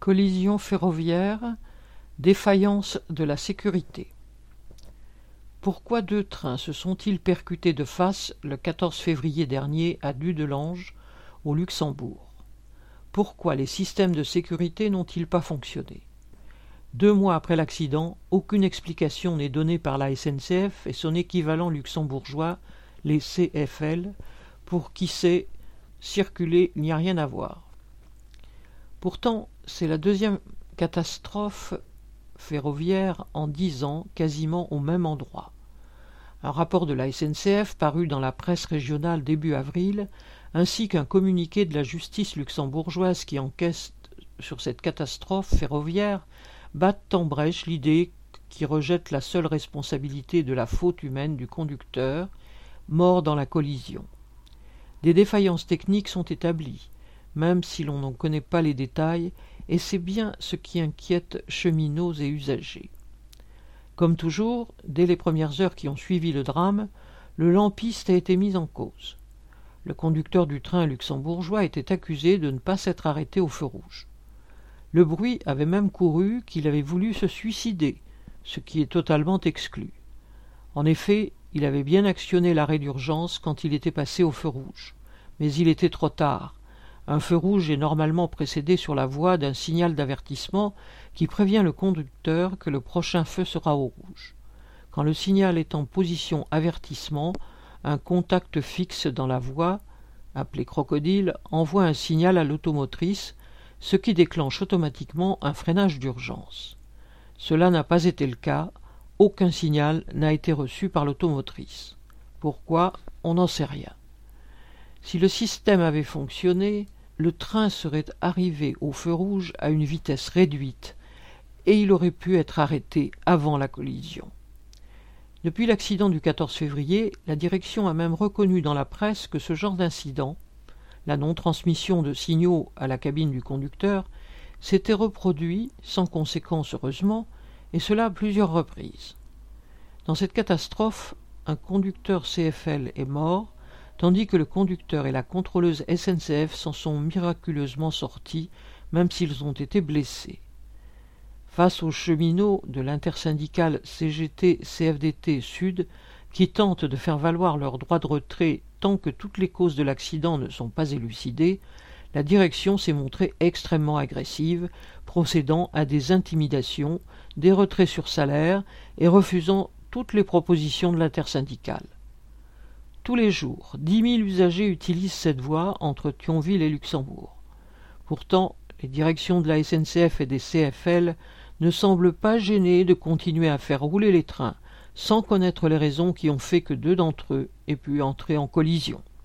Collision ferroviaire, défaillance de la sécurité. Pourquoi deux trains se sont-ils percutés de face le 14 février dernier à Dudelange, au Luxembourg? Pourquoi les systèmes de sécurité n'ont-ils pas fonctionné? 2 mois après l'accident, aucune explication n'est donnée par la SNCF et son équivalent luxembourgeois, les CFL, pour qui sait circuler, il n'y a rien à voir. Pourtant, c'est la deuxième catastrophe ferroviaire en 10 ans, quasiment au même endroit. Un rapport de la SNCF paru dans la presse régionale début avril, ainsi qu'un communiqué de la justice luxembourgeoise qui enquête sur cette catastrophe ferroviaire, battent en brèche l'idée qui rejette la seule responsabilité de la faute humaine du conducteur, mort dans la collision. Des défaillances techniques sont établies, même si l'on n'en connaît pas les détails, et c'est bien ce qui inquiète cheminots et usagers. Comme toujours, dès les premières heures qui ont suivi le drame, le lampiste a été mis en cause. Le conducteur du train luxembourgeois était accusé de ne pas s'être arrêté au feu rouge. Le bruit avait même couru qu'il avait voulu se suicider, ce qui est totalement exclu. En effet, il avait bien actionné l'arrêt d'urgence quand il était passé au feu rouge. Mais il était trop tard. Un feu rouge est normalement précédé sur la voie d'un signal d'avertissement qui prévient le conducteur que le prochain feu sera au rouge. Quand le signal est en position avertissement, un contact fixe dans la voie, appelé crocodile, envoie un signal à l'automotrice, ce qui déclenche automatiquement un freinage d'urgence. Cela n'a pas été le cas, aucun signal n'a été reçu par l'automotrice. Pourquoi? On n'en sait rien. Si le système avait fonctionné, le train serait arrivé au feu rouge à une vitesse réduite et il aurait pu être arrêté avant la collision. Depuis l'accident du 14 février, la direction a même reconnu dans la presse que ce genre d'incident, la non-transmission de signaux à la cabine du conducteur, s'était reproduit, sans conséquence heureusement, et cela à plusieurs reprises. Dans cette catastrophe, un conducteur CFL est mort, tandis que le conducteur et la contrôleuse SNCF s'en sont miraculeusement sortis, même s'ils ont été blessés. Face aux cheminots de l'intersyndicale CGT-CFDT Sud, qui tentent de faire valoir leur droit de retrait tant que toutes les causes de l'accident ne sont pas élucidées, la direction s'est montrée extrêmement agressive, procédant à des intimidations, des retraits sur salaire et refusant toutes les propositions de l'intersyndicale. Tous les jours, 10 000 usagers utilisent cette voie entre Thionville et Luxembourg. Pourtant, les directions de la SNCF et des CFL ne semblent pas gênées de continuer à faire rouler les trains, sans connaître les raisons qui ont fait que 2 d'entre eux aient pu entrer en collision.